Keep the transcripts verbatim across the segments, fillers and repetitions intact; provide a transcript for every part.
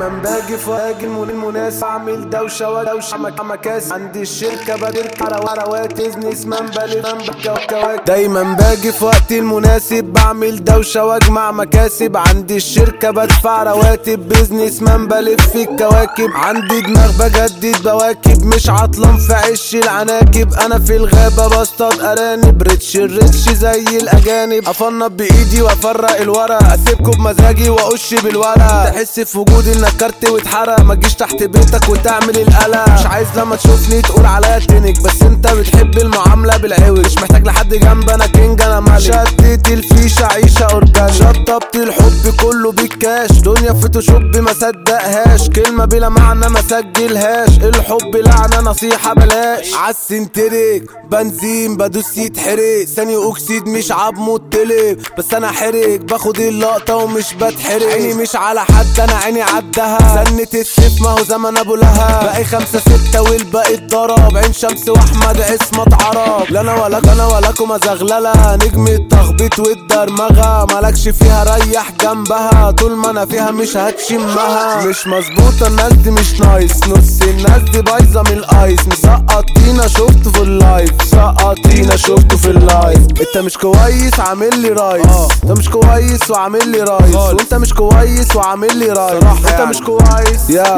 دايما باجي في وقت المناسب، اعمل دوشه ودوشه مكاسب، عندي الشركه بتركب روات بيزنس مان بلف كواكب. دايما باجي في وقت المناسب، بعمل دوشه واجمع مكاسب، عندي الشركه بدفع رواتب، بيزنس مان بلف في الكواكب، عندي دماغ بجدد بواكب، مش عطلان في عش العناكب، انا في الغابه بصطاد ارانب، ريتش الريتش زي الاجانب، افنط بايدي وافرق الورق، اسيبكوا بمزاجي واقش بالورق، تحس في وجودي انك كارت واتحرق، ما تجيش تحت بيتك وتعمل القلق، مش عايز لما تشوفني تقول عليا تنك، بس انت بتحب المعامله بالعوج، مش محتاج لحد جنب انا كينج انا ملك، شديت الفيشه عيشه اورجانيك، شطبت الحب كله بالكاش، دنيا فوتوشوب ما صدقهاش، كلمه بلا معنى ما سجلهاش، الحب لعنه نصيحه بلاش، عالسنتريك بنزين بدوس يتحرق، ثاني اكسيد مش عبمو التلب، بس انا حرق باخد اللقطه ومش بتحرق، عيني مش على حد انا عيني عدها، سنة السيف ما هو زمن ابو لهب، باقي خمسة ستة والباقي اتضرب، عين شمس واحمد عصمت عرب، لا انا ولاك انا ولاكم ازغلله، نجم التخبيط والدرمغه، مالكش فيها ريح جنبها، طول ما انا فيها مش هتشمها، مش مظبوطه الناس دي مش نايس، نص الناس دي بايظه من الايس، مسقطينا شفته في اللايف، مسقطينا شفته في اللايف، انت مش كويس عامل لي رايس، انت مش كويس وعامل لي رايس، وانت مش كويس وعامل لي رايس، انت مش كويس يا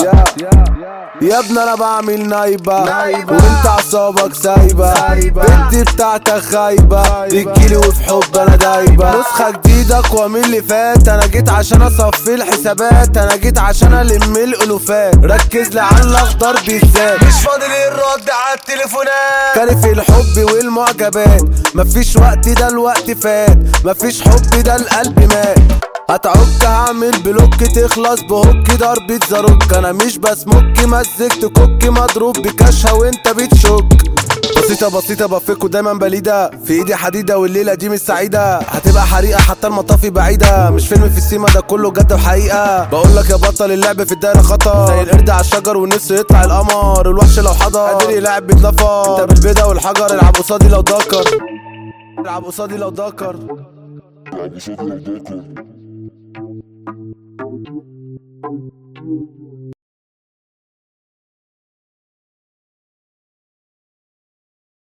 يا ابني انا بعمل نايبه وانت اعصابك سايبه، بنتي بتاعتك خايبه، بتجيلي وفي حب انا دايبه، نسخه جديده اقوى من اللي فات، انا جيت عشان اصفي الحسابات، انا جيت عشان الم الالوفات، ركز لي على الاخضر بالذات، مش فاضي للرد على التليفونات، كارف الحب والمعجبات، مفيش وقت ده الوقت فات، مفيش حب ده القلب مات، هتعك هعمل بلوك تخلص بهوك ضربة زاروك، انا مش بسمك مزجت كوك مضروب بكاشها وانت بتشك، بسيطة بسيطة بفكوا دايما بليدة، في ايدي حديدة والليلة دي مش سعيدة، هتبقى حريقة حتى المطافي بعيدة، مش فيلم في السيما ده كله جد وحقيقة، بقولك يا بطل اللعب في الدايرة خطر، زي القرد على الشجر ونفسه يطلع القمر، الوحش لو حضر قادر يلعب بيتنفر، انت بالبيضة والحجر العب قصادي لو دكر، العب قصادي لو دكر، العب قصادي لو دكر.